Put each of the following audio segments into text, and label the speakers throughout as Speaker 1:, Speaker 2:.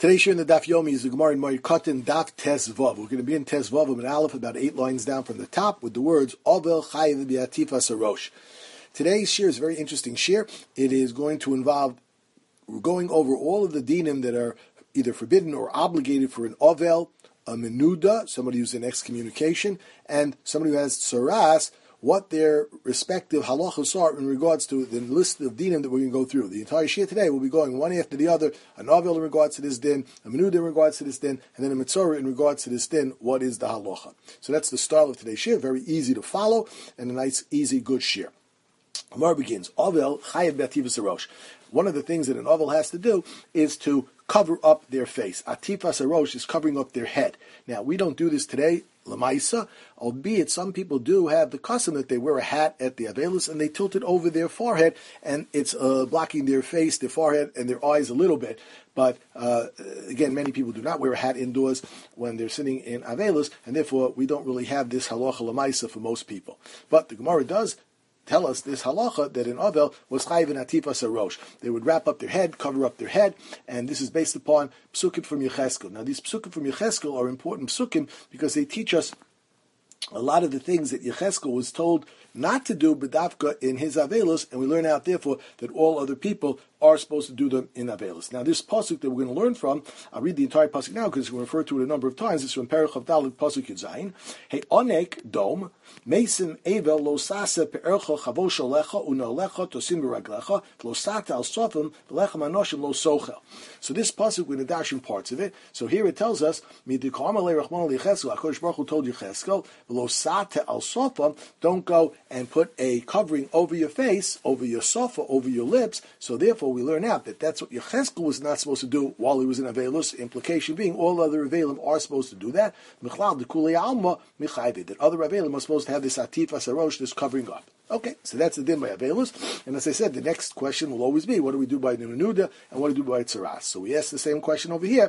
Speaker 1: Today's shir in the Daf Yomi is the Gemara in Moed Katan Daf Tes Vav. We're going to be in Tes Vav and Aleph, about 8 lines down from the top, with the words Ovel Chayiv B'Atifas Sarosh. Today's shir is a very interesting shir. It is going to involve going over all of the dinim that are either forbidden or obligated for an Ovel, a Menuda, somebody who's in excommunication, and somebody who has Tsaras, what their respective halachos are in regards to the list of dinim that we're going to go through. The entire shir today will be going one after the other, a novel in regards to this din, a menuda in regards to this din, and then a mitzorah in regards to this din, what is the halacha. So that's the start of today's shir, very easy to follow, and a nice, easy, good shir. Gemara begins, Ovel chayev b'atifas harosh. One of the things that an ovel has to do is to cover up their face. Atifas harosh is covering up their head. Now, we don't do this today, Lamaisa, albeit some people do have the custom that they wear a hat at the Avelis and they tilt it over their forehead, and it's blocking their face, their forehead, and their eyes a little bit. But again, many people do not wear a hat indoors when they're sitting in Avelis, and therefore we don't really have this halacha Lamaisa for most people. But the Gemara does tell us this halacha that in Ovel was chayiv in atifas harosh. They would wrap up their head, cover up their head, and this is based upon psukim from Yecheskel. Now, these psukim from Yecheskel are important psukim because they teach us a lot of the things that Yecheskel was told not to do b'davka in his Avelos, and we learn out, therefore, that all other people are supposed to do them in Avelos. Now, this pasuk that we're going to learn from, I'll read the entire pasuk now because we refer to it a number of times. It's from Perich of Dalet, pasuk Yudzayin. Hey, onek dom mesim evel lo sasa pe'ercha chavosh alecha unolecha tosim beraglecha lo sata al sofim v'lecha manoshim lo sochel. So this pasuk, we're going to dash in parts of it. So here it tells us, midikam alei rachman licheskel, HaKadosh Baruch Hu told Yecheskel, lo sata al sofim, don't go and put a covering over your face, over your sofa, over your lips. So therefore, we learn out that that's what Yecheskel was not supposed to do while he was in Avelos. Implication being, all other Avelim are supposed to do that. Michlal de kulei alma michayve, that other Avelim are supposed to have this atifas harosh, this covering up. Okay, so that's the din by Avelos. And as I said, the next question will always be, what do we do by Menuda and what do we do by Tsaras? So we ask the same question over here.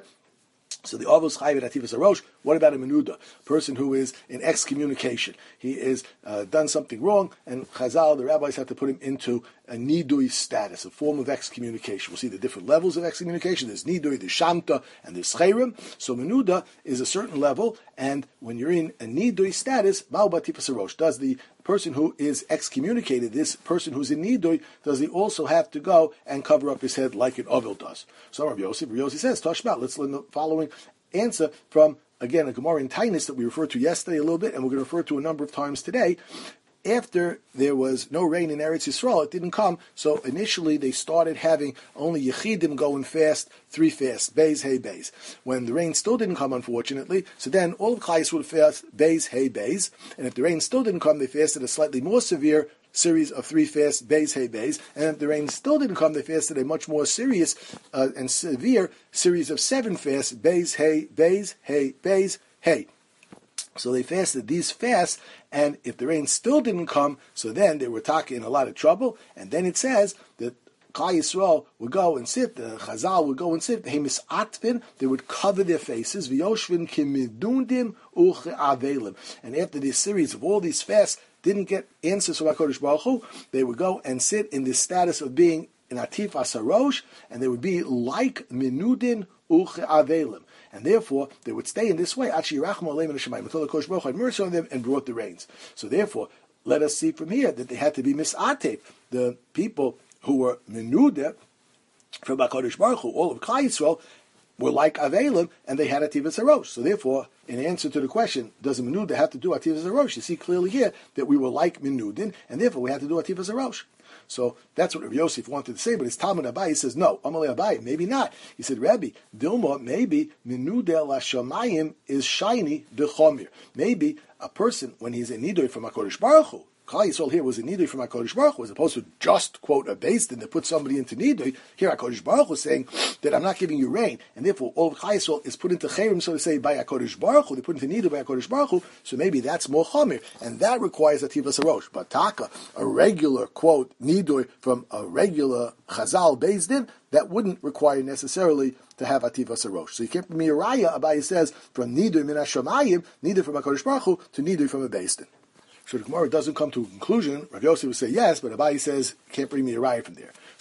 Speaker 1: So the Avos Chayiv Atifas Harosh, what about a Menuda? Person who is in excommunication. He is done something wrong, and Chazal, the rabbis, have to put him into a Nidui status, a form of excommunication. We'll see the different levels of excommunication. There's Nidui, there's Shamta, and there's Chayrim. So Menuda is a certain level, and when you're in a Nidui status, Ma'u B'Atifas Harosh, does the person who is excommunicated, this person who's in Nidui, does he also have to go and cover up his head like an Ovel does? So Rabbi Yossi says, Tashma, let's learn the following answer from, again, a Gemara in Tainus that we referred to yesterday a little bit, and we're going to refer to a number of times today. After there was no rain in Eretz Yisrael, it didn't come, so initially they started having only Yechidim go and fast 3 fasts, Beis, Hey, Beis. When the rain still didn't come, unfortunately, so then all of Chayis would fast Beis, Hey, Beis, and if the rain still didn't come, they fasted a slightly more severe series of 3 fasts, Beis, Hey, Beis, and if the rain still didn't come, they fasted a much more serious and severe series of 7 fasts, Beis, Hey, Beis, Hey, Beis, Hey. So they fasted these fasts, and if the rain still didn't come, so then they were in a lot of trouble, and then it says that Klal Yisrael would go and sit, the Chazal would go and sit, they would cover their faces, V'yoshvin kimidundim u'che'avelim. And after this series of all these fasts didn't get answers from HaKadosh Baruch Hu, they would go and sit in this status of being in Atifas Harosh, and they would be like Minudin u'che'avelim. And therefore, they would stay in this way, until the Kodesh Baruch Hu had mercy on them and brought the rains. So therefore, let us see from here that they had to be misatef. The people who were menuda from HaKadosh Baruch Hu, all of Klal Yisrael, were like Avelim, and they had Ativas Harosh. So therefore, in answer to the question, does a menuda have to do Ativas Harosh? You see clearly here that we were like menudin, and therefore we had to do Ativas Harosh. So that's what Rabbi Yosef wanted to say, but his Talmud Abai says, no, Amalei Abai, maybe not. He said, Rabbi, Dilma, maybe Menudel Hashamayim is shiny de chomir. Maybe a person, when he's in Nidoy from HaKadosh Baruch Hu, Klal Yisrael here was in Nidui from HaKadosh Baruch Hu, as opposed to just quote a beis din that put somebody into Nidui. Here HaKadosh Baruch Hu is saying that I'm not giving you rain, and therefore all of Klal Yisrael is put into Chayrim, so to say, by HaKadosh Baruch Hu. They put into Nidui by HaKadosh Baruch Hu, so maybe that's more Chamir, and that requires Ativas Harosh. But Taka, a regular quote Nidui from a regular Chazal beis din, that wouldn't require necessarily to have Ativas Harosh. So you can't bring me a Raya, Abaye says, from Nidui min Hashamayim, Nidui from HaKadosh Baruch Hu, to Nidui from a beis din. So the Gemara doesn't come to a conclusion. Rav Yosef would say yes, but Abaye says, can't bring me a raya from there. So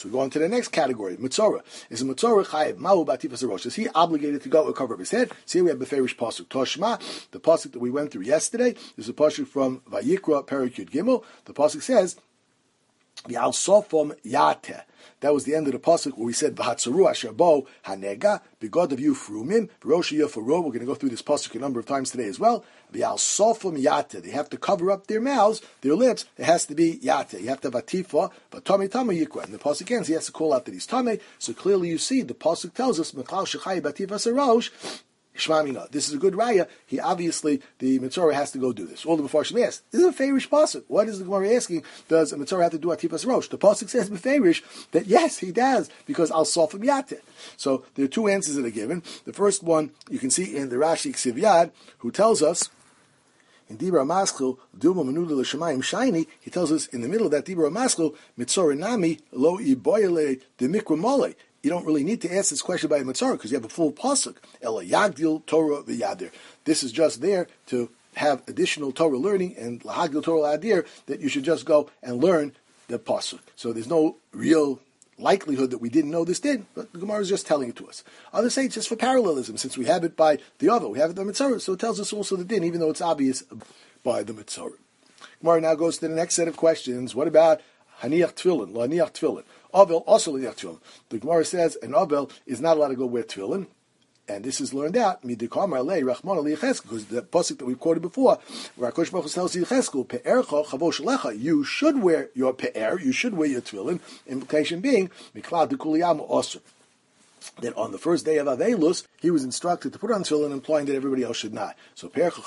Speaker 1: So we go on to the next category, Mitzorah. Is a Mitzorah chayiv ma'u b'atifas harosh? Is he obligated to go cover up his head? So here we have the Beferish pasuk. Toshma, the pasuk that we went through yesterday, is a pasuk from Vayikra Perek Yud Gimel. The pasuk says, V'al sofom yateh. That was the end of the pasuk where we said V'hatzaru asher bo hanega begod of you frumim v'rosh yafaro. We're going to go through this pasuk a number of times today as well. V'al sofom yateh. They have to cover up their mouths, their lips. It has to be yateh. You have to have atifa, but tame yikra. And the pasuk ends. He has to call out that he's tame. So clearly, you see the pasuk tells us Mechal shechai batifa sarosh. Shmamina. This is a good raya. He obviously, the Mitzorah has to go do this. All the Mefarshim asked, this is a Beferish pasuk. What is the Gemara asking? Does a Mitzorah have to do Atifas Rosh? The pasuk says Beferish that yes, he does, because Al Sofim Yateh. So there are two answers that are given. The first one you can see in the Rashi Ksiv Yad, who tells us in Dibra Maskil, Duma Menuda L'Shamayim Shiny, he tells us in the middle of that Dibra Maskil, Mitzorah Nami Lo Iboyele De Mikra Mole. You don't really need to ask this question by a Mitzorah because you have a full pasuk. Ela Yagdil Torah V'Yadir. This is just there to have additional Torah learning, and Lahagdil Torah Adir, that you should just go and learn the pasuk. So there's no real likelihood that we didn't know this did, but the Gemara is just telling it to us. Others say it's just for parallelism, since we have it by the other, we have it by Mitzorah, so it tells us also the din, even though it's obvious by the Mitzorah. Gemara now goes to the next set of questions. What about Haniach Tefillin, Laniach Tefillin? Avel also Laniach Tefillin. The Gemara says an Avel is not allowed to go wear Tefillin, and this is learned out Midikamar Le Rachman Licheskel, because the pasuk that we quoted before, where Hakadosh Baruch Hu tells Licheskel, Pe'ercha Chavosh Lecha, you should wear your pe'er, you should wear your Tefillin. Implication being Miklad Dekuliyam Osir, that on the first day of Avelus, he was instructed to put on tefillin, implying that everybody else should not. So,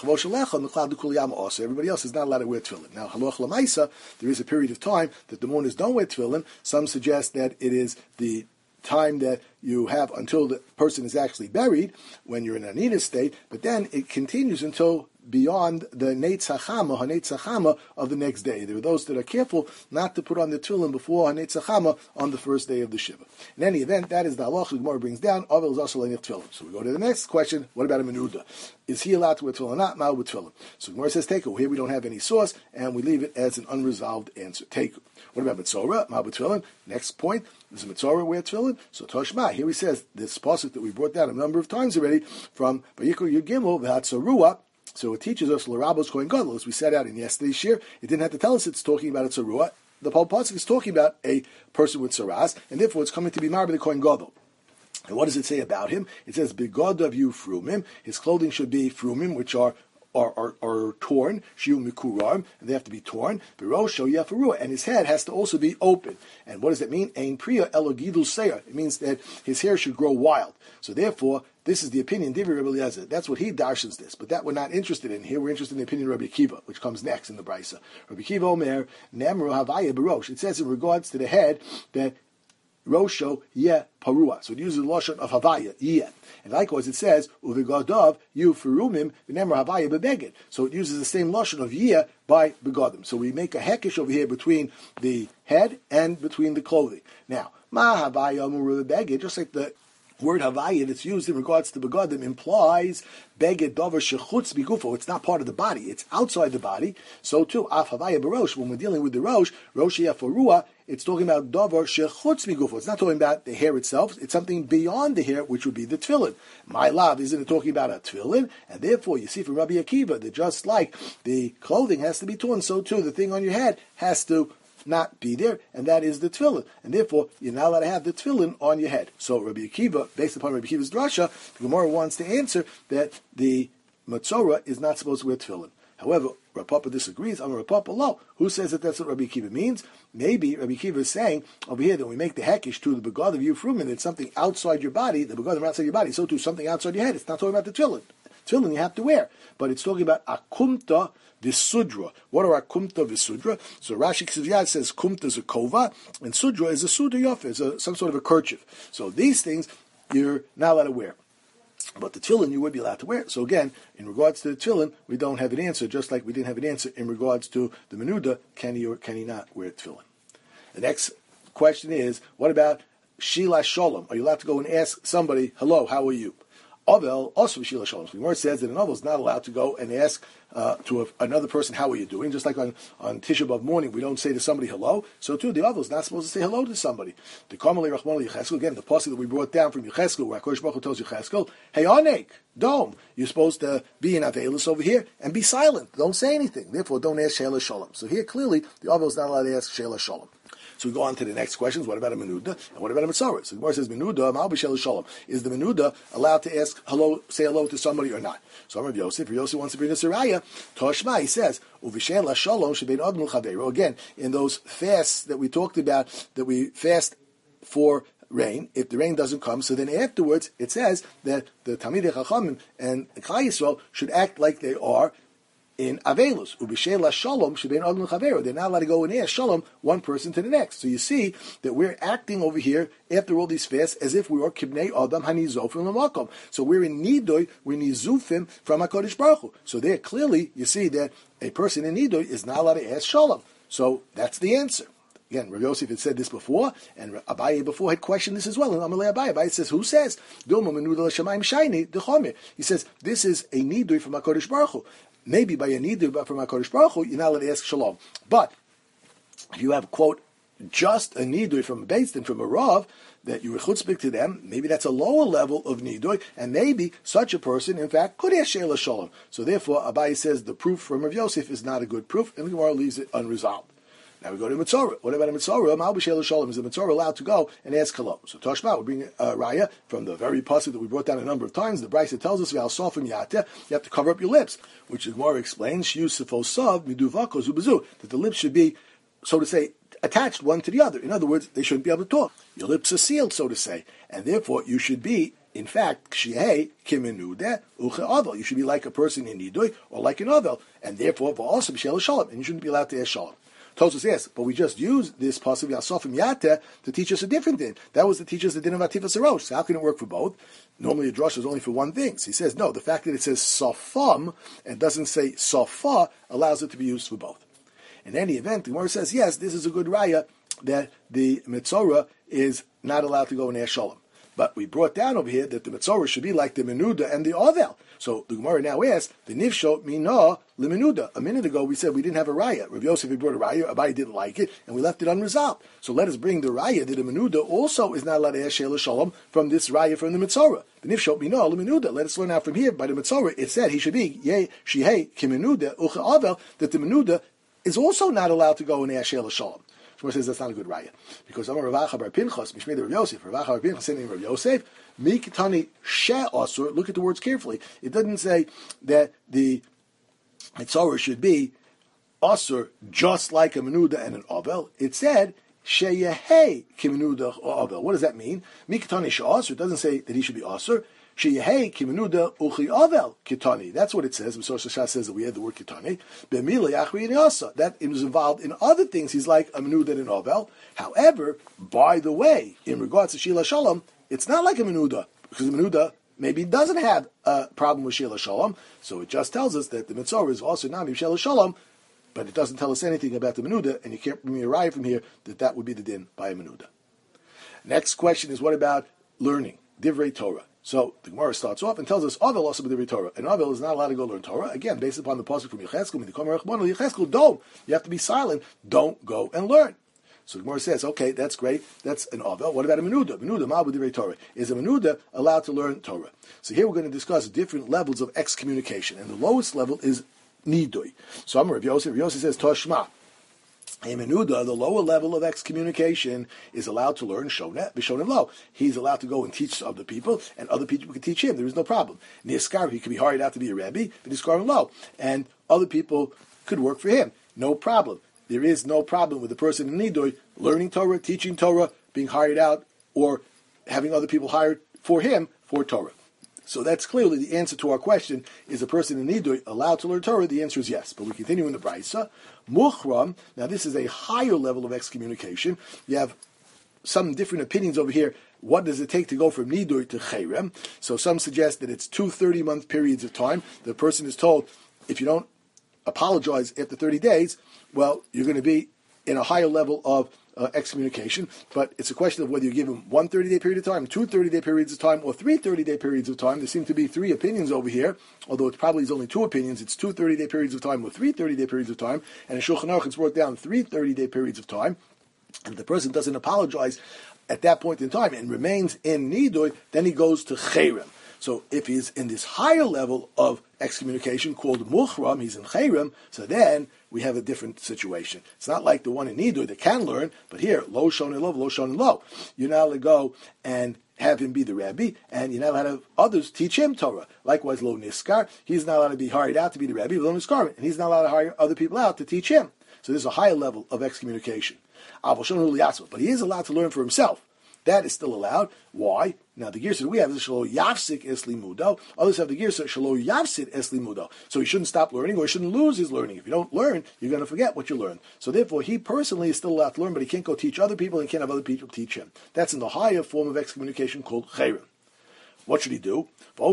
Speaker 1: everybody else is not allowed to wear tefillin. Now, Haloch Lamaisa, there is a period of time that the mourners don't wear tefillin. Some suggest that it is the time that you have until the person is actually buried, when you're in an anina state, but then it continues until beyond the Neitz HaChama of the next day. There are those that are careful not to put on the tefillin before Neitz HaChama on the first day of the Shiva. In any event, that is the halacha the Gemara brings down. Avel is also Laniach Tefillin. So we go to the next question. What about a menuda? Is he allowed to wear tefillin or not? Ma'u b'tefillin. So Gemara says take it. Here we don't have any source, and we leave it as an unresolved answer. Take it. What about Mitzorah? Ma'u b'tefillin. Next point. Is a Mitzorah wear tefillin? So Toshma. Here he says this pasuk that we brought down a number of times already from Vayikra Yud Gimel v'Hatzarua. So it teaches us l'rabos kohen gadol, as we set out in yesterday's shir. It didn't have to tell us it's talking about a tzarua. The whole pasuk is talking about a person with tzaras, and therefore it's coming to be married the kohen gadol. And what does it say about him? It says begod of you frumim. His clothing should be frumim, which are torn, shiu mikuram, and they have to be torn. Birosho yafarua, and his head has to also be open. And what does that mean? Ein priya elogidul seir. It means that his hair should grow wild. So therefore, this is the opinion Divrei Rebbe Eliezer. That's what he darshans this, but that we're not interested in. Here we're interested in the opinion of Rabbi Akiva, which comes next in the Brisa. Rabbi Akiva Omer Nemru Havaya Barosh. It says in regards to the head that Rosho Yeh Parua. So it uses the lashon of Havaya, Yeh. And likewise it says, Uvigadov Yu Ferumim V'Nemra Havaya Bebeged. So it uses the same lashon of Yeh by Begadim. So we make a hekish over here between the head and between the clothing. Now, Ma Havaya Amuru Bebeged, just like the word Havaya that's used in regards to Begadim implies Beged Dover Shechutz Bigufo. It's not part of the body, it's outside the body. So too, Af Havaya Barosh, when we're dealing with the Rosh, Rosh Yaforua, it's talking about Dover Shechutz Bigufo. It's not talking about the hair itself, it's something beyond the hair, which would be the tefillin. My love, isn't it talking about a tefillin? And therefore, you see from Rabbi Akiva that just like the clothing has to be torn, so too the thing on your head has to not be there, and that is the tefillin. And therefore, you're not allowed to have the tefillin on your head. So Rabbi Akiva, based upon Rabbi Akiva's drasha, the Gemara wants to answer that the Mitzorah is not supposed to wear tefillin. However, Rav Papa disagrees. I'm a Rav Papa low. Who says that that's what Rabbi Akiva means? Maybe Rabbi Akiva is saying over here that we make the hekish to the begad of you frumin, it's something outside your body, the begad outside your body, so too something outside your head. It's not talking about the tefillin. Tefillin you have to wear, but it's talking about akumta v'sudra. What are akumta v'sudra? So Rashi Ksiv says kumta is a kova, and sudra is a suda yof, is some sort of a kerchief. So these things you're not allowed to wear. But the tefillin you would be allowed to wear. So again, in regards to the tefillin, we don't have an answer, just like we didn't have an answer in regards to the menuda, can he or can he not wear tefillin? The next question is, what about Shila Shalom? Are you allowed to go and ask somebody, hello, how are you? Avel also Shila Shalom. The Gemara says that an Avel is not allowed to go and ask to another person, how are you doing? Just like on Tisha B'Av morning, we don't say to somebody hello. So too, the Avel is not supposed to say hello to somebody. The Kamalei Rachmana Yecheskel, again, the passage that we brought down from Yecheskel, where HaKadosh Baruch Hu tells Yecheskel, hey Anek, Dom, you're supposed to be in Avelus over here and be silent. Don't say anything. Therefore, don't ask Sheila Shalom. So here, clearly, the Avel is not allowed to ask Sheila Shalom. So we go on to the next questions. What about a menuda? And what about a mitzvah? So the Gemara says, menuda, ma'al b'shel shalom. Is the menuda allowed to ask hello, say hello to somebody or not? So Rav Yosef wants to bring us a raya. Toshma, he says, uv'shel shalom shebein adam l'chaveiro. Again, in those fasts that we talked about, that we fast for rain, if the rain doesn't come, so then afterwards it says that the Talmidei Chachamim and Klal Yisrael should act like they are in Avelus. Ubishela Shalom Shebein Adam L'Chaveiro. They're not allowed to go and ask Shalom one person to the next. So you see that we're acting over here after all these fasts as if we were Kibnei Adam Hanizofim L'Makom. So we're in Nidoy, we're Nizufim from HaKadosh Baruch Hu. So there clearly you see that a person in Nidoy is not allowed to ask Shalom. So that's the answer. Again, Rav Yosef had said this before, and Abaye before had questioned this as well. And Amalei Abaye says, who says? He says, this is a nidui from HaKadosh Baruch Hu. Maybe by a nidui from HaKadosh Baruch Hu, you're not allowed to ask shalom. But if you have, quote, just a nidui from a Beis Din, from a Rav, that you were chutzpik to them, maybe that's a lower level of nidui, and maybe such a person, in fact, could ask sheila shalom. So therefore, Abaye says the proof from Rav Yosef is not a good proof, and the Gemara leaves it unresolved. Now we go to Mitzorah. What about a Mitzorah? Ma'al b'shel shalom. Is the Mitzorah allowed to go and ask hello? So Toshma, we bring a raya from the very pasuk that we brought down a number of times. The Brisa tells us, "V'al sofim yata," you have to cover up your lips, which the Gemara explains, "Shiyusifo sav miduvako zubazu," that the lips should be, so to say, attached one to the other. In other words, they shouldn't be able to talk. Your lips are sealed, so to say, and therefore you should be, in fact, kshihei kimenude uche'avel. You should be like a person in nidoy or like an avel, and therefore also b'shel shalom, and you shouldn't be allowed to ask shalom. Tosfos says, but we just used this pasuk Yasofim Yata to teach us a different din. That was to teach us the din of Atifas Arosh. So how can it work for both? Normally a drush is only for one thing. So he says, no, the fact that it says Sofam and doesn't say Sofa allows it to be used for both. In any event, the Gemara says, yes, this is a good raya that the Mitzorah is not allowed to go and ask Shalom. But we brought down over here that the Mitzorah should be like the Menuda and the Ovel. So the Gemara now asks, the Nifsho Minah Lemenuda. A minute ago we said we didn't have a raya. Rav Yosef had brought a raya, Abaye didn't like it, and we left it unresolved. So let us bring the raya that the Menuda also is not allowed to ask Sheila Shalom from this raya from the Mitzorah. The Nifsho Minah Lemenuda. Let us learn out from here. By the Mitzorah, it said he should be Shihei Kimenuda Ucha Avel, that the Menuda is also not allowed to go and ask Sheila Shalom. Shmuel says that's not a good raya. Because Amar Rav Acha bar Pinchas, Mishmei Rav Yosef, Rav Acha bar Pinchas, saying Rav Yosef, Mikitani She Asur, look at the words carefully. It doesn't say that the Mitzorah should be Asur just like a Menuda and an Avel. It said, Sheyehei Kimenuda or Avel. What does that mean? Mikitani She Asur, it doesn't say that he should be Asur. Sheyehei Kimenuda Uchi Avel Kitani. That's what it says. Moshe Shas says that we had the word Kitani. B'mila Yachri Yasa. That is involved in other things. He's like a Menuda and an Avel. However, by the way, in regards to Sheila Shalom, it's not like a Menuda, because the Menuda maybe doesn't have a problem with Sheila Shalom. So it just tells us that the Mitzorah is also Nami Sheila Shalom, but it doesn't tell us anything about the Menuda, and you can't bring me a raya from here that would be the din by a Menuda. Next question is, what about learning? Divrei Torah. So the Gemara starts off and tells us Avel also b'divrei Torah. An Avel is not allowed to go learn Torah. Again, based upon the pasuk from Yecheskel, don't. You have to be silent. Don't go and learn. So the Gemara says, okay, that's great. That's an Avel. What about a Menuda? Menuda, ma b'divrei Torah. Is a Menuda allowed to learn Torah? So here we're going to discuss different levels of excommunication. And the lowest level is Nidui. So I'm Rav Yosef. Rav Yosef says, Toshma. A Menuda, the lower level of excommunication, is allowed to learn Shoneh v'Shoneh Lo. He's allowed to go and teach other people, and other people can teach him. There is no problem. Niskar, he could be hired out to be a Rebbe, Niskar Lo, and other people could work for him. No problem. There is no problem with the person in Nidoy learning Torah, teaching Torah, being hired out, or having other people hired for him for Torah. So that's clearly the answer to our question, is a person in Nidoy allowed to learn Torah? The answer is yes. But we continue in the Brisa. Muchram, now this is a higher level of excommunication. You have some different opinions over here. What does it take to go from Nidoy to Cherem? So some suggest that it's 2 30-month periods of time. The person is told, if you don't apologize after 30 days, well, you're going to be in a higher level of excommunication, but it's a question of whether you give him one 30-day period of time, two 30-day periods of time, or three 30-day periods of time. There seem to be three opinions over here, although it probably is only two opinions. It's two 30-day periods of time or three 30-day periods of time, and in Shulchan Aruch it's brought down three 30-day periods of time. And if the person doesn't apologize at that point in time and remains in Nidui, then he goes to Cherem. So if he's in this higher level of excommunication called Muchram, he's in Cherem, so then we have a different situation. It's not like the one in Nidui that can learn, but here, Lo Shonin Lo, Lo Shonin Lo. You're not allowed to go and have him be the Rebbe, and you're not allowed to have others teach him Torah. Likewise, Lo Niskar, he's not allowed to be hired out to be the Rebbe, Lo Niskar, and he's not allowed to hire other people out to teach him. So there's a higher level of excommunication. But he is allowed to learn for himself. That is still allowed. Why? Now the girsa that we have is shelo yafsik es limudo. Others have the girsa shelo yafsid es limudo. So he shouldn't stop learning, or he shouldn't lose his learning. If you don't learn, you're going to forget what you learned. So therefore, he personally is still allowed to learn, but he can't go teach other people, and he can't have other people teach him. That's in the higher form of excommunication called cherem. What should he do? So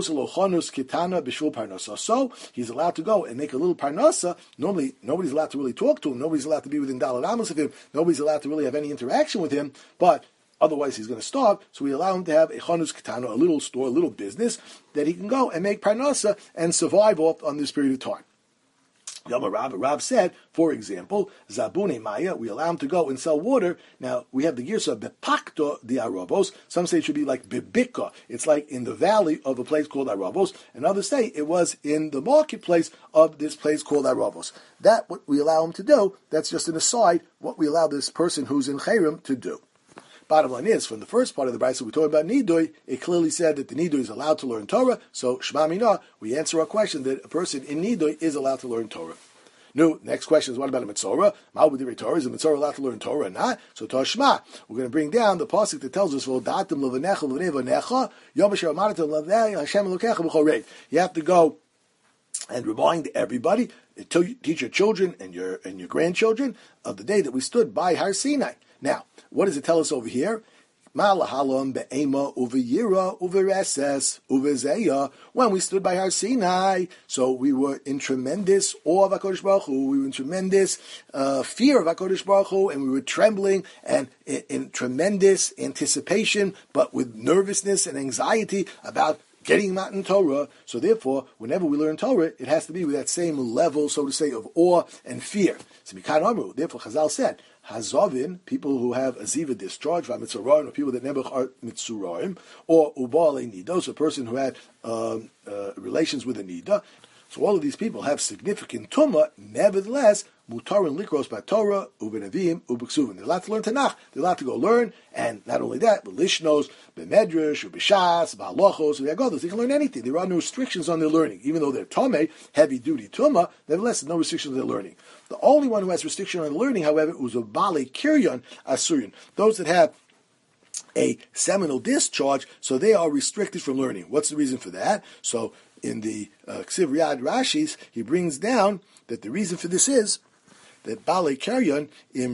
Speaker 1: he's allowed to go and make a little parnasa. Normally, nobody's allowed to really talk to him. Nobody's allowed to be within Daled Amos of him. Nobody's allowed to really have any interaction with him. But otherwise, he's going to starve. So we allow him to have a chanus ketana, a little store, a little business that he can go and make parnasa and survive off on this period of time. Rav said, for example, Zabune Maya, we allow him to go and sell water. Now, we have the girsa bepakto di Arabos. Some say it should be like bebika. It's like in the valley of a place called Arabos. And others say it was in the marketplace of this place called Arabos. That, what we allow him to do, that's just an aside, what we allow this person who's in Cherem to do. Bottom line is, from the first part of the Brisa we talked about Nidui, it clearly said that the Nidui is allowed to learn Torah. So Shema Mina, we answer our question that a person in Nidui is allowed to learn Torah. No, next question is, what about a Mitzorah? Ma'u Torah, is a Mitzorah allowed to learn Torah or not? So Toshma, we're going to bring down the pasuk that tells us, you have to go and remind everybody, teach your children and your grandchildren of the day that we stood by Har Sinai. Now, what does it tell us over here? When we stood by Har Sinai, so we were in tremendous awe of HaKadosh Baruch Hu, we were in tremendous fear of HaKadosh Baruch Hu, and we were trembling and in tremendous anticipation, but with nervousness and anxiety about getting Matan Torah. So therefore, whenever we learn Torah, it has to be with that same level, so to say, of awe and fear. So therefore, Chazal said, Hazovin, people who have a ziva discharge, or people that never are mitzuraim, or ubal nidos, a person who had relations with a nida. So all of these people have significant tumah. Nevertheless, mutarin likros b'Torah ubenavim ubeksuvim. They're allowed to learn Tanakh. They're allowed to go learn, and not only that, but lishnos, b'medrash, ubishas, b'halachos, b'yagodos. They can learn anything. There are no restrictions on their learning, even though they're tomei, heavy duty tumah. Nevertheless, there's no restrictions on their learning. The only one who has restriction on learning, however, was a bale kiryon asurin. Those that have a seminal discharge, so they are restricted from learning. What's the reason for that? So in the Ksiv Riyad Rashis, he brings down that the reason for this is that Bale Karyon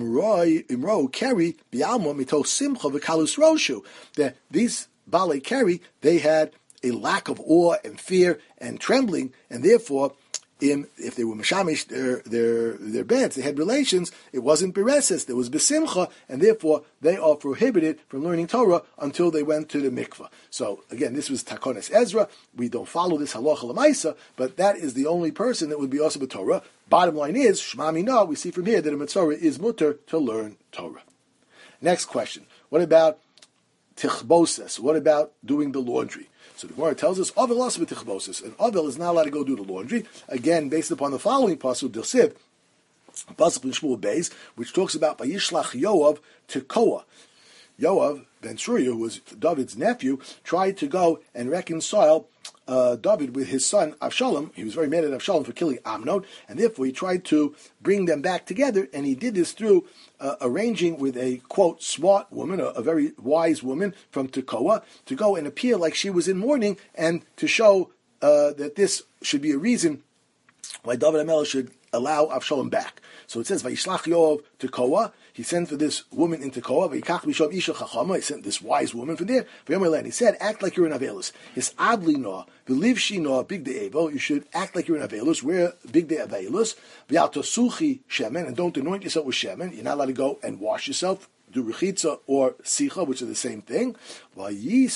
Speaker 1: Imro Keri Bialma Mito Simcha V'Kalus Roshu. That these Bale Keri, they had a lack of awe and fear and trembling, and therefore, if they were mashamish their beds, they had relations, it wasn't bereses, there was besimcha, and therefore they are prohibited from learning Torah until they went to the mikvah. So again, this was Takonis Ezra. We don't follow this halacha l'maisa, but that is the only person that would be also b'Torah. Bottom line is, Shema Mina, we see from here that a mitzvah is mutter to learn Torah. Next question. What about tichboses? What about doing the laundry? So the Gemara tells us, Avel also b'tichboses. An Avel is not allowed to go do the laundry. Again, based upon the following pasuk, Dilsiv, pasuk in Shmuel Beis, which talks about Vayishlach Yoav to Koah. Yoav ben Tzruya, who was David's nephew, tried to go and reconcile David with his son Avshalom. He was very mad at Avshalom for killing Amnon, and therefore he tried to bring them back together, and he did this through arranging with a, quote, smart woman, a very wise woman from Tekoa, to go and appear like she was in mourning, and to show that this should be a reason why David HaMelech should allow Avshalom back. So it says, Vayishlach Yoav Tekoa. He sent for this woman in Tekoa. Vayikach Misham Isha Chachama. He sent this wise woman from there. He said, act like you're in Avelus. His adli no, believe she no, big de Evo. You should act like you're in Avelus. Wear big de Avelus. V'yatosuchi shemen, and don't anoint yourself with shemen. You're not allowed to go and wash yourself do rechitza or sicha, which are the same thing. You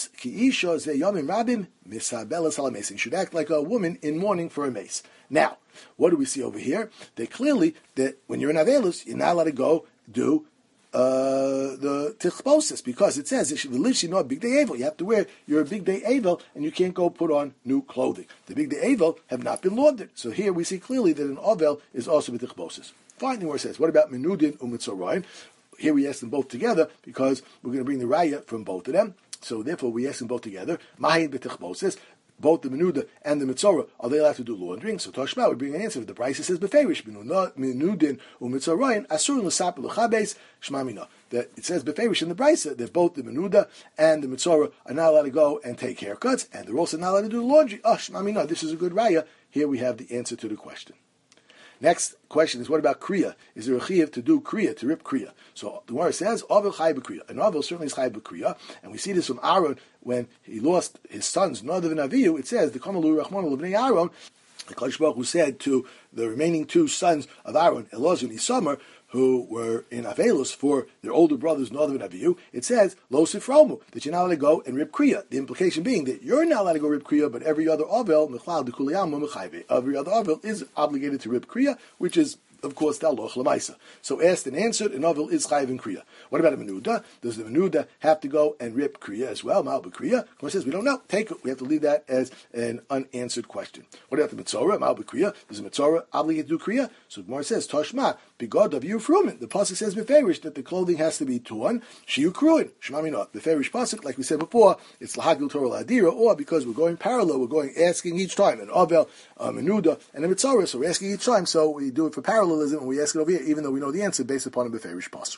Speaker 1: should act like a woman in mourning for a mace. Now, what do we see over here? That clearly, that when you're in Avelus, you're not allowed to go do the tichposis, because it says a big day avel. You have to wear your big day avel, and you can't go put on new clothing. The big day avel have not been laundered. So here we see clearly that an avel is also with tichposis. Finally, where it says, what about menudin u'mitzorayin? Here we ask them both together because we're going to bring the raya from both of them. So therefore, we ask them both together. Mahin b'tichposis. Both the menuda and the mitzorah, are they allowed to do laundering? So Toshma would bring an answer. The price says beferish menudin u'mitzorayin asur l'sap l'chabes shmamina. That it says beferish in the brisa that both the menuda and the mitzorah are not allowed to go and take haircuts, and they're also not allowed to do laundry. Shmamina. This is a good raya. Here we have the answer to the question. Next question is, what about kriya? Is there a chiyuv to do kriya, to rip kriya? So the Gemara says, Avil chai b'kriya. An Avil certainly is chai b'kriya, and we see this from Aaron when he lost his sons, Nadav and Avihu. It says, the Kamalu Rachman l'bnei Aaron, the Kadosh Baruch Hu said to the remaining two sons of Aaron, Elazar and Isamar, who were in Avelus for their older brothers, Nadav and Avihu, it says, Lo Sifromu, that you're not allowed to go and rip Kriya. The implication being that you're not allowed to go rip Kriya, but every other Avel, Mechlal Dekuliyam Mechayve, every other Avel is obligated to rip Kriya, which is, of course, Daloch Lamaisa. So asked and answered, an Avel is Chayiv in Kriya. What about a Menuda? Does the Menuda have to go and rip Kriya as well? Ma'al B'Kriya? Of course, says we don't know. Take it. We have to leave that as an unanswered question. What about the Mitzorah? Ma'al B'Kriya? Does the Mitzorah obligate to do Kriya? So Gemara says, Toshma, Bigod of Yufrumin. The pasuk says beferish that the clothing has to be torn. Shiu Kruin. Shmamina. Beferish pasuk, like we said before, it's Lahagil Torah Ladira, or because we're going parallel, we're going asking each time an Avel, a Menuda, and a Mitzorah. So we're asking each time. So we do it for parallelism, and we ask it over here, even though we know the answer based upon a beferish pasuk.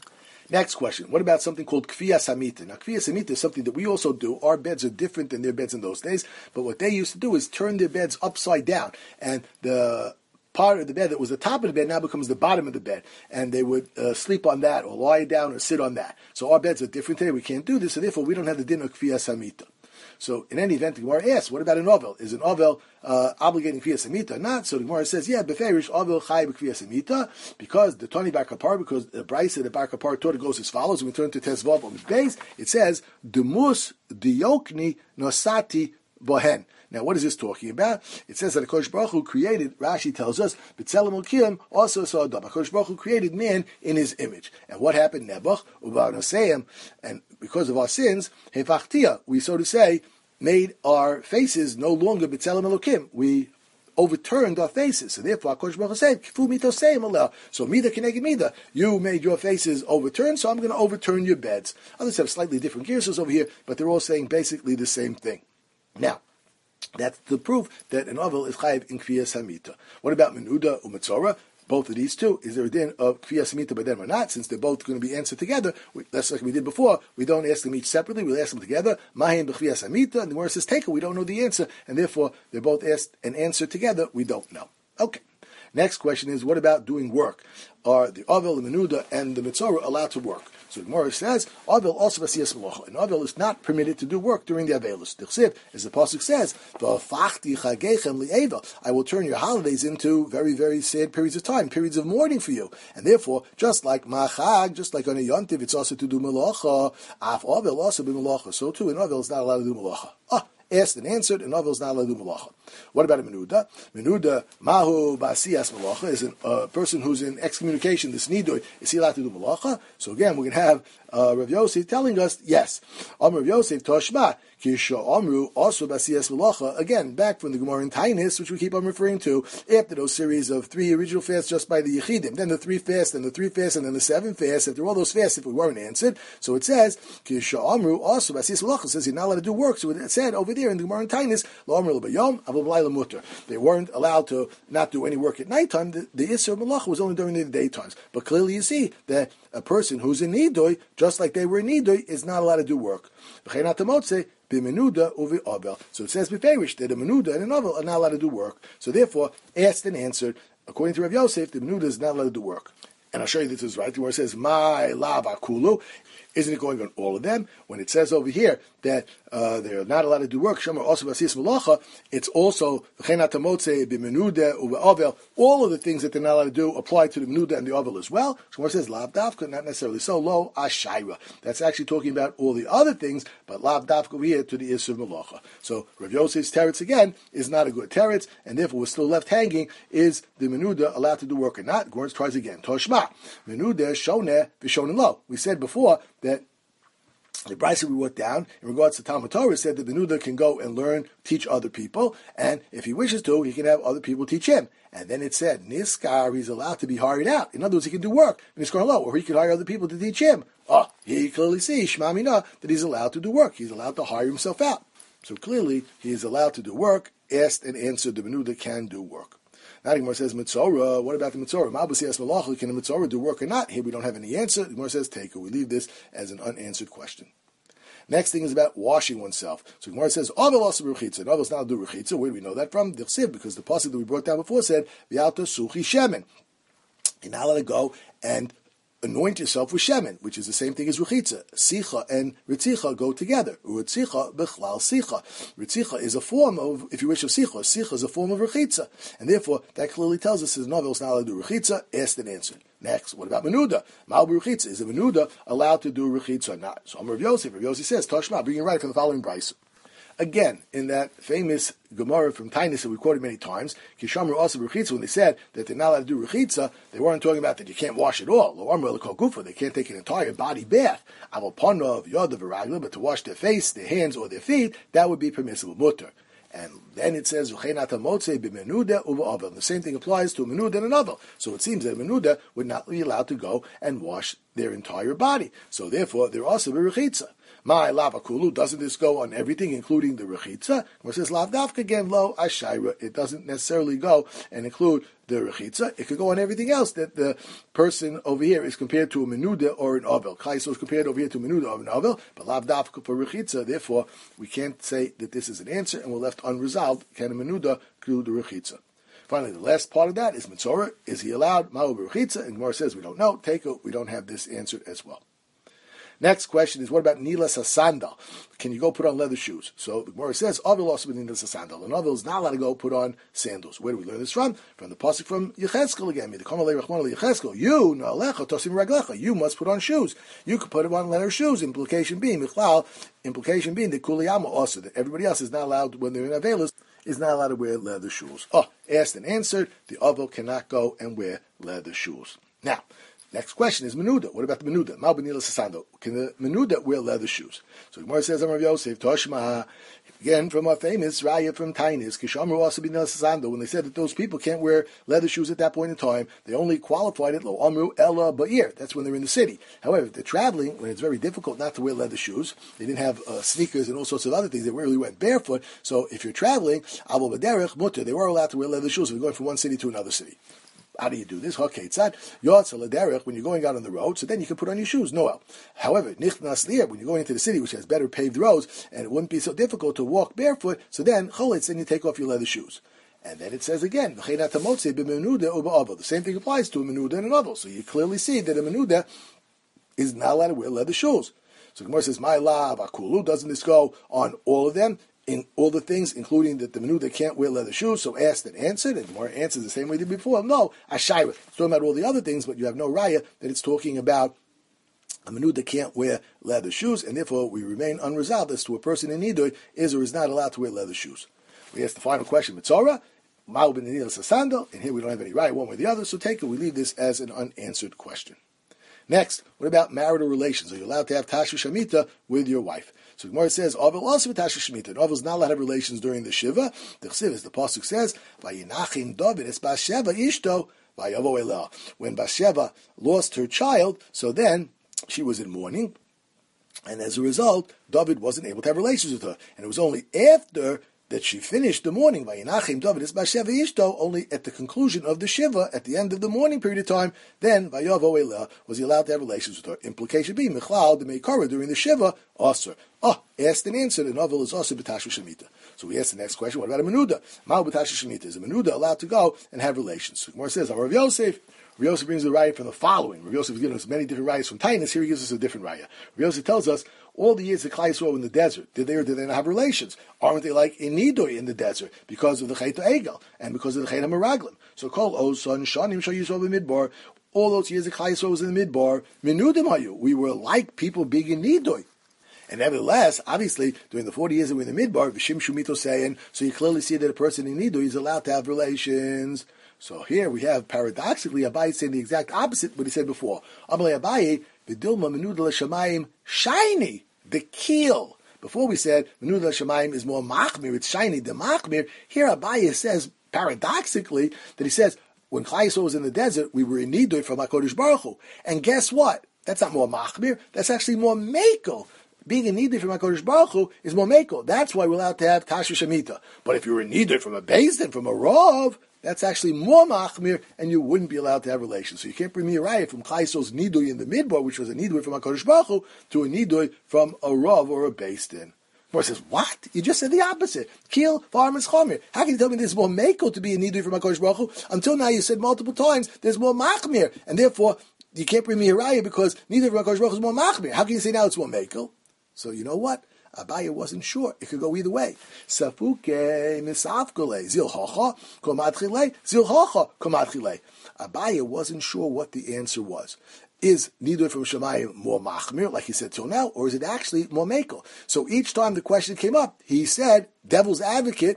Speaker 1: Next question. What about something called Kfiya Samita? Now, Kfiya Samita is something that we also do. Our beds are different than their beds in those days, but what they used to do is turn their beds upside down, and the part of the bed that was the top of the bed now becomes the bottom of the bed, and they would sleep on that, or lie down, or sit on that. So our beds are different today. We can't do this, so therefore we don't have the din of Kfiya Samita. So in any event, the Gemara asks, what about an Avel? Is an Avel obligating Kfiya Samita or not? So the Gemara says, yeah, Beferish Avel Chai B'Kfiya Samita, because the Tani Bar Kapar, because the Brisa, the Bar Kapar Torah goes as follows, and we turn to Tezvav on the base, it says, Demus Diokni Nosati Bohen. Now, what is this talking about? It says that the Kodesh Baruch Hu created, Rashi tells us, B'Tselem Elkim also saw Adam. Kodesh Baruch Hu created man in his image. And what happened? Nebuch, Ubar Noseim, and because of our sins, Hefachtia, we, so to say, made our faces no longer B'Tselem Elkim. We overturned our faces. So therefore, Kodesh Baruch Hu said, Kifu Mitoseim Aleh. So Mida Keneged Mida. You made your faces overturned, so I'm going to overturn your beds. Others have slightly different gears over here, but they're all saying basically the same thing. Now, that's the proof that an Avel is chayiv in Kfiya Samita. What about Menuda or Mitzorah? Both of these two, is there a din of Kfiya Samita by them or not? Since they're both going to be answered together, that's like we did before. We don't ask them each separately, we'll ask them together. Mahim b'Kfiya Samita, and the Gemara says, take it, we don't know the answer, and therefore they're both asked and answered together, we don't know. Okay. Next question is, what about doing work? Are the Avel, the Menuda, and the Mitzorah allowed to work? So the Gemara says, Avel also vasiyas malacha. An Avel is not permitted to do work during the Avelus. Dichsiv, as the pasuk says, V'afachti chagechem li'eva. I will turn your holidays into very, very sad periods of time, periods of mourning for you. And therefore, just like machag, just like on a yontiv, it's also to do malacha. Af Avel also be malacha. So too, an Avel is not allowed to do malacha. Asked and answered, and Avel is not allowed to do malacha. What about a Menuda? Menuda, mahu ba'asiyas malacha, is a person who's in excommunication, this nidoy, is he allowed to do malacha? So again, we're going to have Rav Yosef telling us, yes. Rav Yosef toshma, kisha amru, also ba'asiyas malacha, again, back from the Gemara in Tainis, which we keep on referring to, after those series of 3 original fasts just by the Yechidim, then the 3 fasts, and the 3 fasts, and then the 7 fasts, after all those fasts, if we weren't answered. So it says, kisha amru, also ba'asiyas malacha, says you're not allowed to do work. So it said over there in the Gemara in Tainis, lo amru l'bayom, they weren't allowed to not do any work at nighttime. The Isser Malacha was only during the daytimes. But clearly you see that a person who's in Nidoy, just like they were in Nidoy, is not allowed to do work. So it says beferish that a Menuda and an Avel are not allowed to do work. So therefore, asked and answered, according to Rav Yosef, the Menuda is not allowed to do work. And I'll show you this is right, where it says, my lava kulu. Isn't it going on all of them? When it says over here that they're not allowed to do work, it's also all of the things that they're not allowed to do apply to the menuda and the ovel as well. Shemar says lav dafka, not necessarily so. Lo ashayra. That's actually talking about all the other things, but lav dafka here to the isur malacha. So Rav Yosef's teretz again is not a good teretz, and therefore we're still left hanging. Is the menuda allowed to do work or not? Gorns tries again. Toshma menuda shoneh v'shonin lo. We said before that the brisa we wrote down in regards to Talmud Torah said that the menuda can go and learn, teach other people, and if he wishes to, he can have other people teach him. And then it said, Niskar, he's allowed to be hired out. In other words, he can do work, Niskar lo, or he can hire other people to teach him. Oh, he clearly sees, Shema Mina, that he's allowed to do work. He's allowed to hire himself out. So clearly, he is allowed to do work. Asked and answered, the menuda can do work. Now the Gemara says, Mitzorah, what about the Mitzorah? Ma'abasi es malacha, can the Mitzorah do work or not? Here we don't have any answer. The Gemara says, take it. We leave this as an unanswered question. Next thing is about washing oneself. So Gemara says, Avel also ruchitza. Avel's not do ruchitza. Where do we know that from? Dichsiv, because the pasuk that we brought down before said, V'yalta suchi shemen. You're not allowed to go and anoint yourself with shemen, which is the same thing as ruchitza. Sicha and ritzicha go together. Ritzicha bechlal sicha. Ritzicha is a form of, if you wish, of sicha. Sicha is a form of ruchitza. And therefore, that clearly tells us that Novel's not allowed to do ruchitza. Asked and answered. Next, what about menuda? Mal ruchitza. Is a menuda allowed to do ruchitza or not? So Rav Yosef says, Toshma, bring it right from the following brisa. Again, in that famous Gemara from Tainus that we quoted many times, Kishamru also ruchitza, when they said that they're not allowed to do ruchitza, they weren't talking about that you can't wash it all. Lo amr l'kol gufa, they can't take an entire body bath. Aval panov yod v'ragla, but to wash their face, their hands, or their feet, that would be permissible mutter. And then it says, the same thing applies to a menuda and an ovel. So it seems that a menuda would not be allowed to go and wash their entire body. So therefore, they're also a rechitza. My lava kulu, doesn't this go on everything, including the rechitza? It says lav dafka again, lo ashayra. It doesn't necessarily go and include the rechitza. It could go on everything else that the person over here is compared to a menuda or an ovel. Kaiso is compared over here to a menuda or an ovel, but lav dafka for rechitza. Therefore, we can't say that this is an answer, and we're left unresolved. Can a menuda include the rechitza? Finally, the last part of that is mitzorah. Is he allowed? Ma'u b'rechitza? And Gemara says we don't know. Take it. We don't have this answered as well. Next question is, what about nilas sandal? Can you go put on leather shoes? So the Gemara says, Avil also nilas sandal. An Avil is not allowed to go put on sandals. Where do we learn this from? From the pasuk from Yecheskel again. You must put on shoes. You could put on leather shoes. Implication being that kuliyama also, that everybody else is not allowed, when they're in Avelis, is not allowed to wear leather shoes. Asked and answered, the Avil cannot go and wear leather shoes. Now, next question is menuda. What about the menuda? Mal b'nila sasando. Can the menuda wear leather shoes? So the Gemara says, Amar Yosef, Toshma, again from our famous raya from Tainus, Kishamru also b'nila sasando. When they said that those people can't wear leather shoes at that point in time, they only qualified it lo amru ella ba'ir. That's when they're in the city. However, if they're traveling, when it's very difficult not to wear leather shoes, they didn't have sneakers and all sorts of other things. They really went barefoot. So if you're traveling, avo b'derech mutter, they were allowed to wear leather shoes. If you're going from one city to another city. How do you do this? When you're going out on the road, so then you can put on your shoes. Noel. However, when you're going into the city, which has better paved roads, and it wouldn't be so difficult to walk barefoot, so then you take off your leather shoes. And then it says again, the same thing applies to a menuda and an ovel. So you clearly see that a menuda is not allowed to wear leather shoes. So Gemara says, my lav akulu, doesn't this go on all of them? In all the things, including that the menuda can't wear leather shoes, so asked and answered, and the Gemara answers the same way they did before. No, ashayra. It's talking about all the other things, but you have no raya that it's talking about a menuda can't wear leather shoes, and therefore we remain unresolved as to a person in Nidui is or is not allowed to wear leather shoes. We ask the final question, Mitzorah, Ma'u b'nila sasandal, and here we don't have any raya one way or the other, so take it, we leave this as an unanswered question. Next, what about marital relations? Are you allowed to have Tashush Hamita with your wife? So Gemara says, Avil also with Tashush Hamita. Avil is not allowed to have relations during the Shiva. The Chsiv, as the Pasuk says, Vayinachin David es Bathsheba Ishto Vayavo Elah. When Bathsheba lost her child, so then she was in mourning, and as a result, David wasn't able to have relations with her. And it was only after that she finished the mourning, Vayinachim David es Bathsheba Ishto, only at the conclusion of the Shiva, at the end of the mourning period of time, then Vayavo Elah was he allowed to have relations with her. Implication being, Michlal, the Meikara during the Shiva, Osir. Asked and answered, an Ovel is also B'Tashmi Shemitah. So we ask the next question, what about a Menuda? Ma'u B'Tashmi Shemitah. Is a Menuda allowed to go and have relations? So the Gemara says, Rav Yosef brings the raya from the following. Rav Yosef has given us many different rayas from Tainus. Here he gives us a different raya. Rav Yosef tells us, all the years the Klai Yisrael were in the desert, did they or did they not have relations? Aren't they like in Nidoi in the desert because of the Chet Egel and because of the Chet HaMeraglim? So Kol Oson Shanim Shal Yisrael B'Midbar, all those years the Klai Yisrael was in the Midbar, Menudim Hayu, we were like people being in Nidoi. And nevertheless, obviously, during the 40 years that we were in the Midbar, V'shim Shumito saying, so you clearly see that a person in Nidoi is allowed to have relations. So here we have, paradoxically, Abaye saying the exact opposite of what he said before. Amalei Abaye, V'dilma Menuda L'Shamayim, shiny, the keel. Before we said, Menuda L'Shamayim is more machmir, it's shiny, the machmir. Here Abaye says, paradoxically, that he says, when Klai Yisrael was in the desert, we were in Nidoi from HaKadosh Baruch Hu. And guess what? That's not more machmir, that's actually more mekel. Being in Nidui from HaKadosh Baruch Hu is more mekel. That's why we're allowed to have Tashmish Shemitah. But if you're in Nidui from a Beis Din, from a Rav, that's actually more machmir, and you wouldn't be allowed to have relations. So you can't bring me a raya from Klai Yisrael's Nidui in the Midbar, which was a Nidui from HaKadosh Baruch Hu, to a Nidui from a Rav or a Beis Din. Gemara says, what? You just said the opposite. Kiel, farm, and chomer. How can you tell me there's more mekel to be a Nidui from HaKadosh Baruch Hu? Until now you said multiple times there's more machmir, and therefore you can't bring me a raya because Nidui from HaKadosh Baruch Hu is more machmir. How can you say now it's more mekel? So you know what? Abaye wasn't sure. It could go either way. Safuke misafkole zilchacha komadchile zilchacha komadchile. Abaye wasn't sure what the answer was. Is Nidui from Shemayim more machmir, like he said till now, or is it actually more mekel? So each time the question came up, he said, devil's advocate,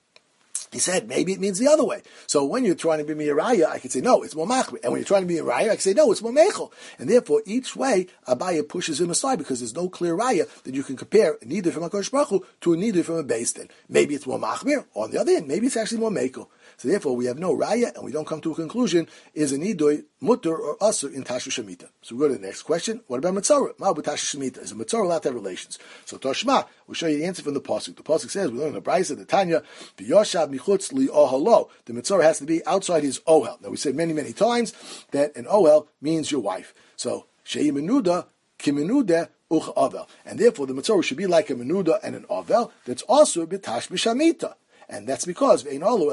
Speaker 1: he said, maybe it means the other way. So when you're trying to be me a raya, I can say, no, it's more machmir. And when you're trying to be a raya, I can say, no, it's more mechel. And therefore, each way, Abaye pushes him aside because there's no clear raya that you can compare a Nidui from HaKadosh Baruch Hu to a Nidui from a Beis Din. Maybe it's more machmir. On the other hand, maybe it's actually more mechel. So therefore, we have no raya, and we don't come to a conclusion, is a Nidui mutter or asur in Tashmish Shemitah. So we go to the next question. What about Mitzorah? Ma'u b'Tashmish Shemitah. Is a Mitzorah allowed to have relations? So Toshma, we'll show you the answer from the Pasuk. The Pasuk says, we learn in the Brisa, the Tanya, V'yoshav michutz li ohalo. The Mitzorah has to be outside his ohel. Now we said many, many times that an ohel means your wife. So, Shei menuda, kimenuda, uch avel. And therefore, the Mitzorah should be like a menuda and an avel that's also b'Tashmish Shemitah. And that's because as we know,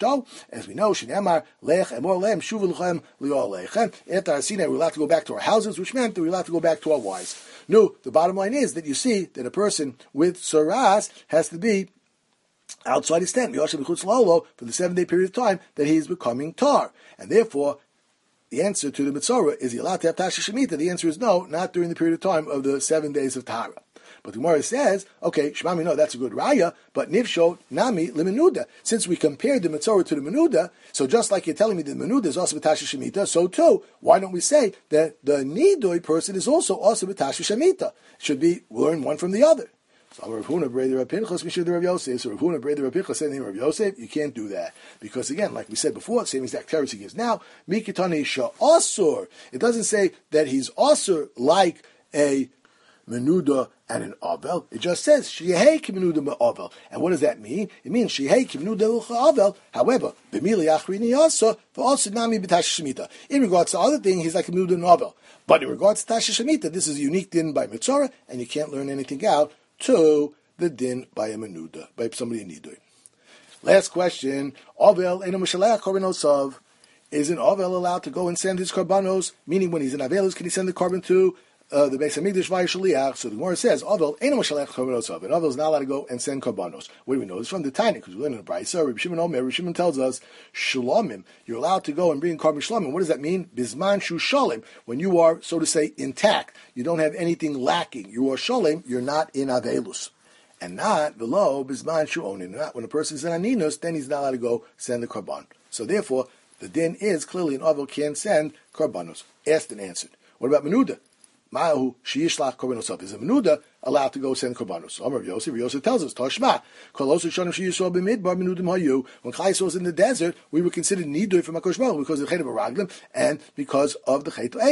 Speaker 1: Shinemar lech emor lehem shuvu lechem liol lechem. After our Sinai, we're allowed to go back to our houses, which meant that we're allowed to go back to our wives. No, the bottom line is that you see that a person with saras has to be outside his tent, for the 7-day period of time that he is becoming tar, and therefore. The answer to the Mitzorah, is he allowed to have Tashmish Shemitah? The answer is no, not during the period of time of the 7 days of Tahara. But the Gemara says, okay, Shmami, no, that's a good raya, but Nivsho Nami Limenuda. Since we compared the Mitzorah to the Menuda, so just like you're telling me the Menuda is also B'Tashmish Shemitah, so too, why don't we say that the Nidoi person is also B'Tashmish Shemitah? Should be learn one from the other. So Rav Huna Brei the Rav Pinchas Mishur the Rav Yosef. So Rav Huna Brei the Rav Pinchas said the name of Rav Yosef. You can't do that because again, like we said before, same exact teretz he gives now. Mikitani sha'asur. It doesn't say that he's asur like a menuda and an avel. It just says shehei kimenuda ma'avel. And what does that mean? It means shehei kimenuda l'cha'avel. However, b'mili achrini yasa v'asur nami b'Tashmish Shemitah. In regards to other thing, he's like a menuda and avel. But in regards to Tashmish Shemitah, this is a unique din by Mitzorah, and you can't learn anything out to the din by a menuda, by somebody in Nidui. Last question. Avel eno mishalech korbanos. Is an Avel allowed to go and send his korbanos? Meaning when he's in Avelus, can he send the korban to the Beis Hamikdash via Shaliach? So the Gemara says, Avel eno mishalech korbanos. And Avel is not allowed to go and send korbanos. What do we know? It's from the Tanya, because we learn in the Brisa. Rabbi Shimon Omer, Rabbi Shimon tells us, Shalomim, you're allowed to go and bring korban shalomim. What does that mean? Bisman shu shalim, when you are, so to say, intact. You don't have anything lacking. You are shalim, you're not in Avelus. And not below bisman shu onin. Not when a person is in aninus, then he's not allowed to go send the korban. So therefore, the din is clearly an Avel can send korbanos. Asked and answered. What about menuda? Ma'ahu sheyishlach korbanos. Is a menuda allowed to go send korbanos? Amar Yosef. Yosef tells us Tashma. Kolosu shonim sheyisrael b'midbar menudim hayu. When Klai Yisrael was in the desert, we were considered nidui from HaKadosh Baruch Hu because of the Chet HaMeraglim and because of the Chet Egel.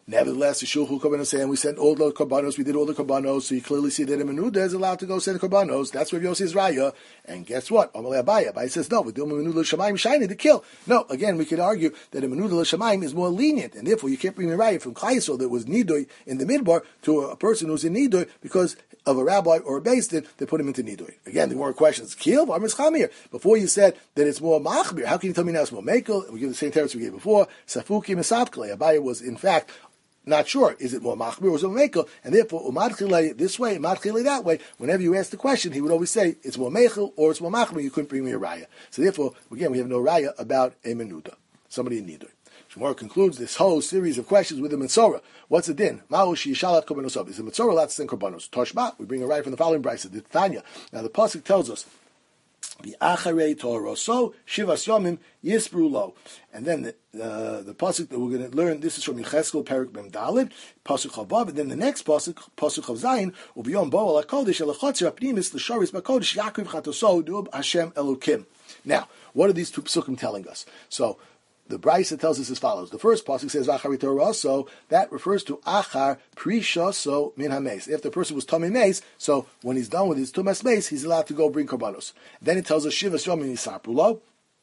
Speaker 1: Nevertheless, the shulchu korbanos say, and we sent all the korbanos, we did all the korbanos, so you clearly see that a menuda is allowed to go send korbanos. That's Rav Yossi's raya. And guess what? Amalei Abaye says, no, we're doing menuda l'shamayim shining to kill. No, again, we could argue that a menuda l'shamayim is more lenient, and therefore you can't bring a raya from Klai Yisrael that was nidoy in the midbar to a person who's in nidoy because of a rabbi or a beis din, they put him into nidoy. Again, the more questions. Kill, Varmis Chamir. Before you said that it's more machmir. How can you tell me now it's more mekel? We give the same terms we gave before. Safuki Mesavkale. Abaye was, in fact, not sure, is it more machmir or is it more mekel? And therefore, umadchile this way, umadchile that way, whenever you ask the question, he would always say, it's more mekel or it's more machmir, you couldn't bring me a raya. So therefore, again, we have no raya about a menuda, somebody in nidoy. Shmuel concludes this whole series of questions with the Metzora. What's the din? Ma'u she'ishalat korbanos. Is the Metzora allowed to send korbanos? Toshma, we bring a raya from the following brisa, the Tanya. Now the pasuk tells us, B'acharei toroso shivas yomim yispru lo. And then the pasuk that we're going to learn, this is from Yecheskel Perik Mem Daled, pasuk Chavav, and then the next pasuk Chav Zayin, u'biyom bo al hakodesh el hachotzer apnimis l'shoris b'kodesh yakriv chatoso du'ub Hashem Elokim. Now, what are these two pasukim telling us? So, the Brisa tells us as follows. The first pasuk says Achar Toroso. That refers to Achar Prishoso Min Hameis. If the person was Tomei Meis, so when he's done with his Tumas Meis, he's allowed to go bring korbanos. Then it tells us Shivas Yomim Yisaprulo.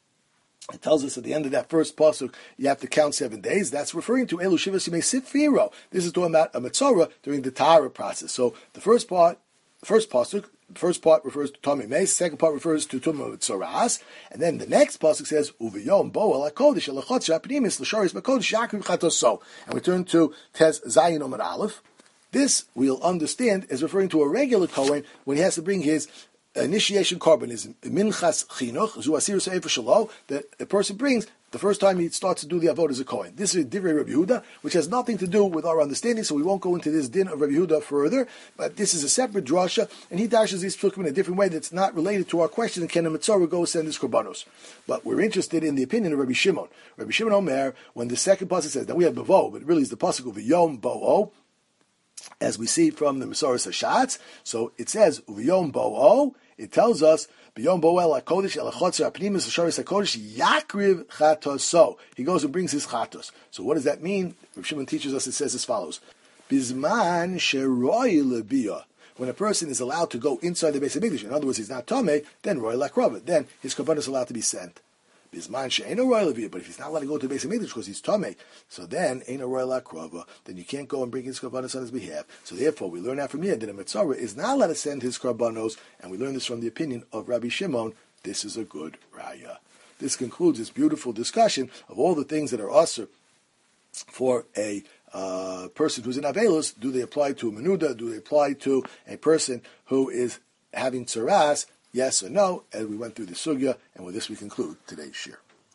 Speaker 1: It tells us at the end of that first pasuk you have to count 7 days. That's referring to Elu Shivas Yimei Sifiro. This is talking about a Metzora during the Tahara process. So the first part refers to Tomei Meis, second part refers to Tumah Tzoras, and then the next pasuk says Uviyom Bo El HaKodesh El HaChotzer HaPnimis L'Shoris BaKodesh Yakriv Chatoso. And we turn to Tes Zayin Omer Aleph. This we'll understand is referring to a regular Kohen when he has to bring his initiation korban, is Minchas Chinuch Zu Asir Sefer Shalo, that a person brings the first time he starts to do the avodah as a Kohen. This is Divrei Rabbi Yehuda, which has nothing to do with our understanding, so we won't go into this din of Rabbi Yehuda further, but this is a separate drasha, and he dashes these psukim in a different way that's not related to our question, can a Metzora go send his korbanos? But we're interested in the opinion of Rabbi Shimon. Rabbi Shimon Omer, when the second pasuk says, that we have Bevo, but it really is the pasuk of Yom Bo'o, as we see from the Mesoras Hashatz, so it says, Yom Bo'o, it tells us, B'yom bo'el HaKodesh el HaChotzer HaPnimis L'Shoris HaKodesh Yakriv Chatoso. He goes and brings his chatos. So what does that mean? Rav Shimon teaches us, it says as follows. Bizman she'roi lebiyah. When a person is allowed to go inside the Beis HaMikdash, in other words, he's not Tomei, then roi lakrova. Then his korban is allowed to be sent. Bizman she'eino roi lebiyah. But if he's not allowed to go to the Beis HaMikdash because he's Tomei, so then eino roi lakrova. Then you can't go and bring his korbanos on his behalf. So therefore, we learn out from here that a Metzora is not allowed to send his korbanos, and we learn this from the opinion of Rabbi Shimon. This is a good raya. This concludes this beautiful discussion of all the things that are usher for a person who's in Avelus. Do they apply to a menuda? Do they apply to a person who is having tzaras? Yes or no? And we went through the sugya, and with this we conclude today's shir.